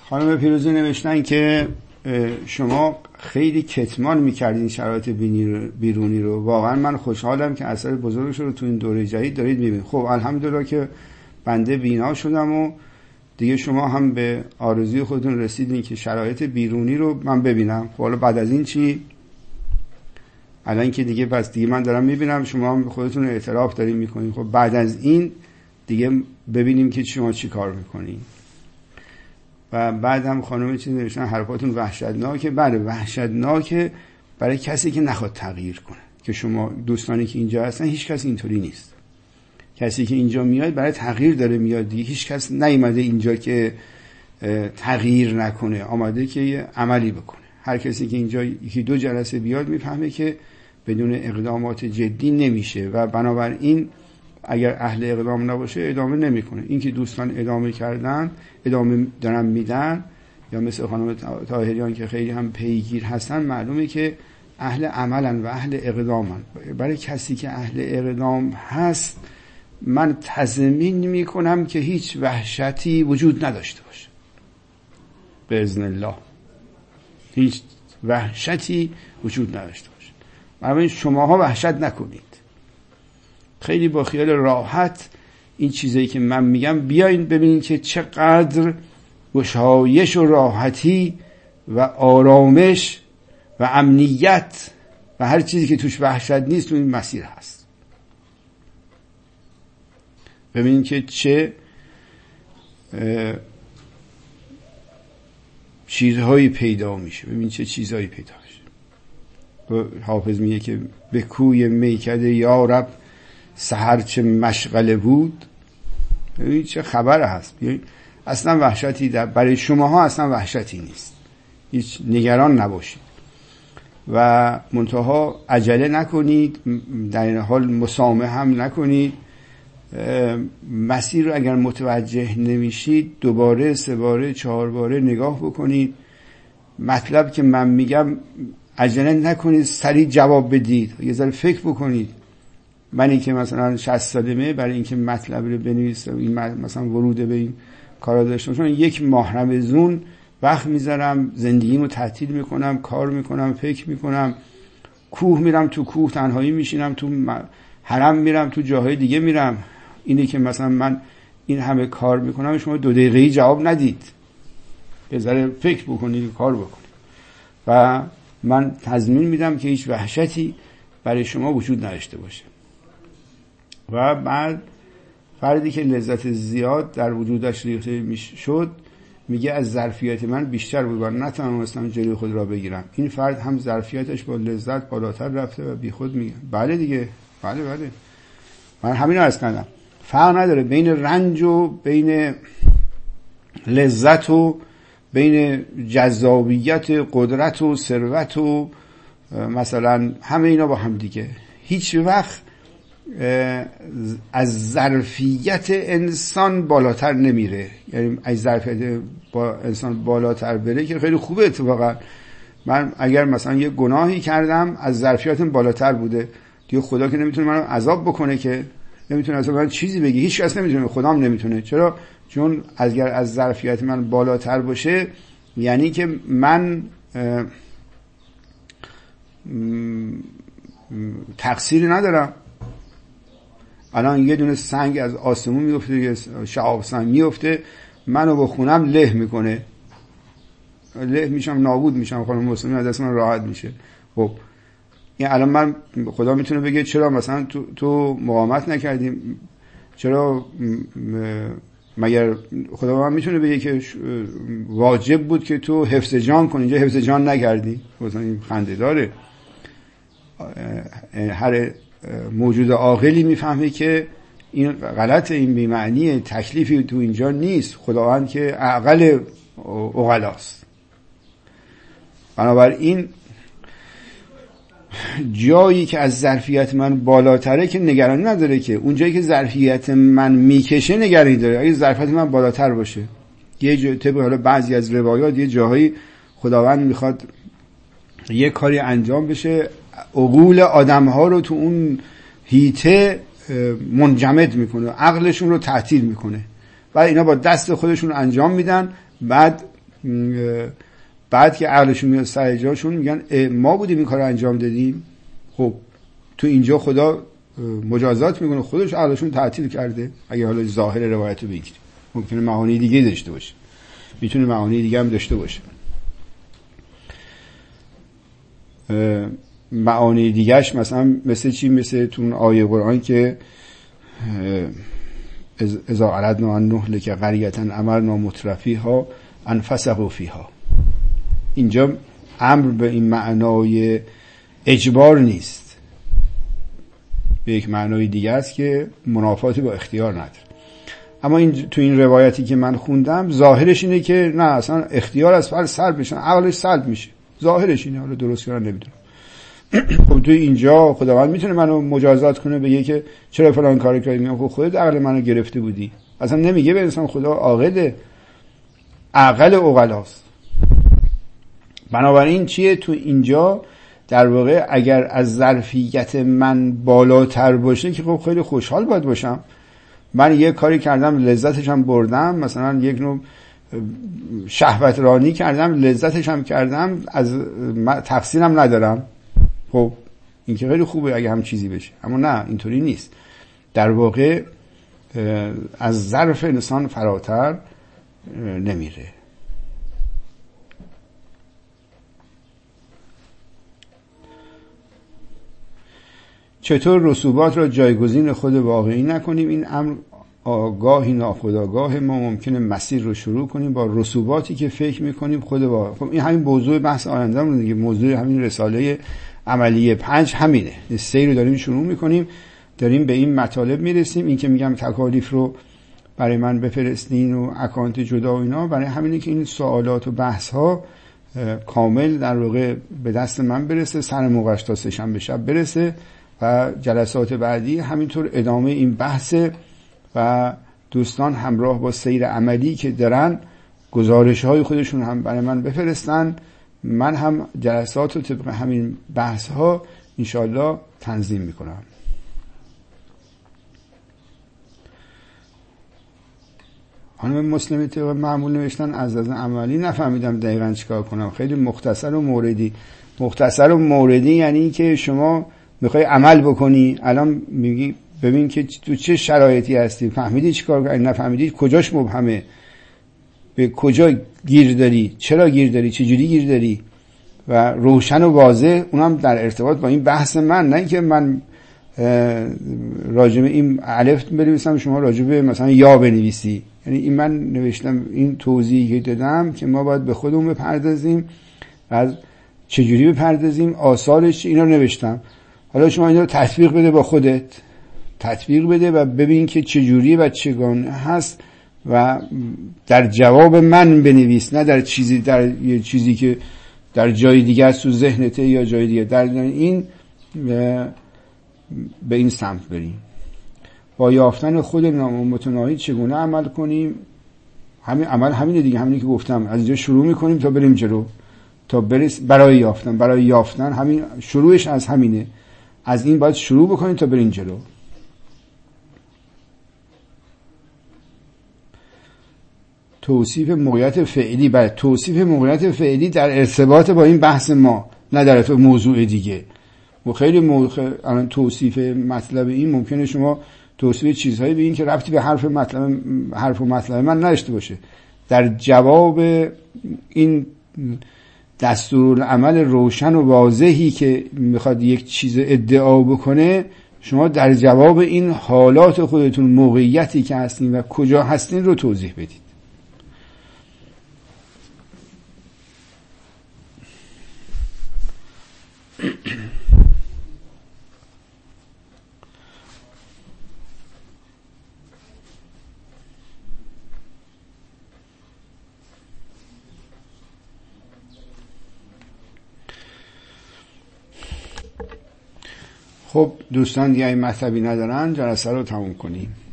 خانم پیروزی نوشتن که شما خیلی کتمان میکردین شرایط بیرونی رو. واقعا من خوشحالم که اثر بزرگش رو تو این دوره جدید دارید میبینید. خب الحمدلله که بنده بینا شدم و دیگه شما هم به آرزوی خودتون رسیدین که شرایط بیرونی رو من ببینم. خب حالا بعد از این چی؟ الان که دیگه پس دیگه من دارم میبینم، شما هم خودتون اعتراف دارین میکنین. خب بعد از این دیگه ببینیم که شما چی کار میکنین. و بعد هم خانم چیز نوشتن حرفاتون وحشتناکه. بله وحشتناکه برای کسی که نخواد تغییر کنه. که شما دوستانی که اینجا هستن هیچ کس اینطوری نیست. کسی که اینجا میاد برای تغییر داره میاد دیگه. هیچ کس نیومده اینجا که تغییر نکنه، آمده که یه عملی بکنه. هر کسی که اینجا یکی دو جلسه بیاد میفهمه که بدون اقدامات جدی نمیشه و بنابراین اگر اهل اقدام نباشه ادامه نمیکنه. این که دوستان ادامه کردن، ادامه دارن میدن، یا مثل خانم طاهریان که خیلی هم پیگیر هستن، معلومه که اهل عملن و اهل اقدامن. برای کسی که اهل اقدام هست من تضمین میکنم که هیچ وحشتی وجود نداشته باشه به اذن الله. هیچ وحشتی وجود نداشته باشه. بنابراین شماها وحشت نکنید. خیلی با خیال راحت این چیزایی که من میگم بیاین ببینید که چقدر گشایش و راحتی و آرامش و امنیت و هر چیزی که توش وحشت نیست تو این مسیر هست. ببینید که چه چیزهایی پیدا میشه. ببینید چه چیزهایی پیدا میشه. حافظ میگه که به کوی میکده یا رب سحر چه مشغله بود. ببینید چه خبر هست. اصلا وحشتی برای شماها اصلا وحشتی نیست. هیچ نگران نباشید و منتها عجله نکنید، در این حال مسامحه هم نکنید. مسیر رو اگر متوجه نمیشید دوباره، سه باره، چهار باره نگاه بکنید. مطلب که من میگم عجله نکنید سریع جواب بدید، یه ذره فکر بکنید. من این که مثلا 60 سالمه برای اینکه مطلب رو بنویسم، این مثلا ورود به این کارا داشته باشم، یک ماه رمضان وقت میذارم، زندگیمو تعطیل میکنم، کار میکنم، فکر میکنم، کوه میرم، تو کوه تنهایی میشینم، تو حرم میرم، تو جاهای دیگه میرم. اینه که مثلا من این همه کار میکنم شما 2 دقیقه‌ای جواب ندید. یه ذره فکر بکنید، کار بکنید و من تضمین میدم که هیچ وحشتی برای شما وجود نداشته باشه. و بعد فردی که لذت زیاد در وجودش ریخته میشد میگه از ظرفیت من بیشتر بود و نتونستم جلوی خود را بگیرم. این فرد هم ظرفیتش با لذت بالاتر رفته و بی خود میگه بله دیگه، بله من همین رو عرض کردم. فرق نداره بین رنج و بین لذت و بین جذابیت، قدرت و ثروت و مثلا همه اینا با هم دیگه. هیچ وقت از ظرفیت انسان بالاتر نمیره. یعنی از ظرفیت انسان بالاتر بره که خیلی خوبه. اتفاقا من اگر مثلا یه گناهی کردم از ظرفیتم بالاتر بوده، دیگه خدا که نمیتونه منو عذاب بکنه، که نمیتونه از من چیزی بگه، هیچ کس نمیتونه، خدام نمیتونه. چرا؟ چون اگر از ظرفیت من بالاتر باشه یعنی که من تقصیری ندارم. الان یه دونه سنگ از آسمون میفته، یه شهاب سنگ میفته، منو با خونم له میکنه، له میشم، نابود میشم، خانم مسلمی از دست من راحت میشه. خب این الان من خدا میتونه بگه چرا مثلا تو مقاومت نکردیم؟ چرا مگر خدا من میتونه بگه که واجب بود که تو حفظ جان کنی، اینجا حفظ جان نکردی؟ مثلا این خنده داره. هر موجود عاقلی میفهمه که این غلطه، این بی‌معنیه، تکلیفی تو اینجا نیست. خداوند که اعقل عقلاست. بنابراین جایی که از ظرفیت من بالاتره که نگرانی نداره، که اون جایی که ظرفیت من میکشه نگرانی داره. اگه ظرفیت من بالاتر باشه، یه جایی طبق حالا بعضی از روایات یه جاهایی خداوند میخواد یه کاری انجام بشه، عقول آدم‌ها رو تو اون هیته منجمد میکنه، عقلشون رو تعطیل میکنه، بعد اینا با دست خودشون انجام میدن، بعد بعد که عقلشون میاد سر جاشون میگن ما بودیم این کار رو انجام دادیم. خب تو اینجا خدا مجازات میکنه، خودش عقلشون تعطیل کرده. اگه حالا ظاهر روایت رو بگیریم ممکنه معانی دیگه داشته باشه، میتونه معانی دیگه هم داشته باشه. معانی دیگهش مثلا مثل چی؟ مثل تو آیه قرآن که اذا اردنا ان نهلک قریة امرنا مترفیها ان فسقوا فیها. اینجا امر به این معنای اجبار نیست، به یک معنای دیگه است که منافاتی با اختیار نداره. اما این تو این روایتی که من خوندم ظاهرش اینه که نه، اصلا اختیار از فرد سلب بشن، عقلش سلب میشه. ظاهرش اینه، حالا درست کردن نمیدونم. خب تو اینجا خداوند میتونه منو مجازات کنه، بگه که چرا فلان کارو کردی؟ میگم خب خودت عقل منو گرفته بودی. اصلا نمیگه به انسان خدا عاقله، عقل عقلاست. بنابراین چیه تو اینجا در واقع اگر از ظرفیت من بالاتر باشه که خب خیلی خوشحال باید باشم. من یه کاری کردم لذتش هم بردم، مثلا یک نوع شهوت رانی کردم لذتش هم کردم، از تقصیرم ندارم. خب این که خیلی خوبه اگه هم چیزی بشه، اما نه اینطوری نیست. در واقع از ظرف انسان فراتر نمیره. چطور رسوبات را جایگزین خود واقعی نکنیم؟ این امر آگاهی ناخودآگاه ما ممکنه مسیر رو شروع کنیم با رسوباتی که فکر میکنیم خود واقعی. خب این همین موضوع بحث آینده‌مون دیگه، موضوع همین رساله عملیه 5 همینه. سیر رو داریم شروع میکنیم، داریم به این مطالب میرسیم. این که میگم تکالیف رو برای من بفرستین و اکانت جدا و اینا، برای همینه که این سوالات و بحث ها کامل در واقع به دست من برسه، سر موقعش تا سه‌شنبه شب برسه و جلسات بعدی همینطور ادامه این بحثه و دوستان همراه با سیر عملی که دارن گزارش های خودشون هم برای من بفرستن. من هم جلسات رو طبق همین بحث ها انشاءالله تنظیم میکنم. خانم مسلمی طبق معمول نوشتن از عملی نفهمیدم دقیقاً چیکار کنم. خیلی مختصر و موردی. مختصر و موردی یعنی که شما میخوای عمل بکنی، الان میگی ببین که تو چه شرایطی هستی، فهمیدی چیکار کنی، نفهمیدی کجاش مبهمه، به کجا گیر داری، چرا گیر داری، چجوری گیر داری و روشن و واضح. اونم در ارتباط با این بحث من، نه اینکه من راجب این الف بنویسم شما راجب مثلا یا بنویسی. یعنی این من نوشتم، این توضیحی که دادم که ما باید به خودمون بپردازیم، از چجوری بپردازیم، آثارش اینا نوشتم. حالا شما اینا رو تطبیق بده با خودت، تطبیق بده و ببین که چجوری و چگونه هست و در جواب من بنویس، نه در چیزی، در یه چیزی که در جای دیگه است تو ذهنته یا جای دیگه. در این به این سمت بریم. با یافتن خود نامتناهی چگونه عمل کنیم؟ همین عمل همینه دیگه، همینی که گفتم، از اینجا شروع میکنیم تا بریم جلو، تا برای یافتن همین شروعش از همینه. از این باید شروع بکنیم تا بریم جلو. توصیف موقعیت فعلی، برای توصیف موقعیت فعلی در ارتباط با این بحث ما، نه در موضوع دیگه. و خیلی الان توصیف مطلب این ممکنه شما توصیف چیزهایی بگین که ربطی به حرف و مطلب من نداشته باشه. در جواب این دستورالعمل روشن و واضحی که میخواد یک چیز ادعا بکنه، شما در جواب این حالات خودتون، موقعیتی که هستین و کجا هستین رو توضیح بدید. خب دوستان دیگه این مطلبی ندارن، جلسه رو تموم کنیم.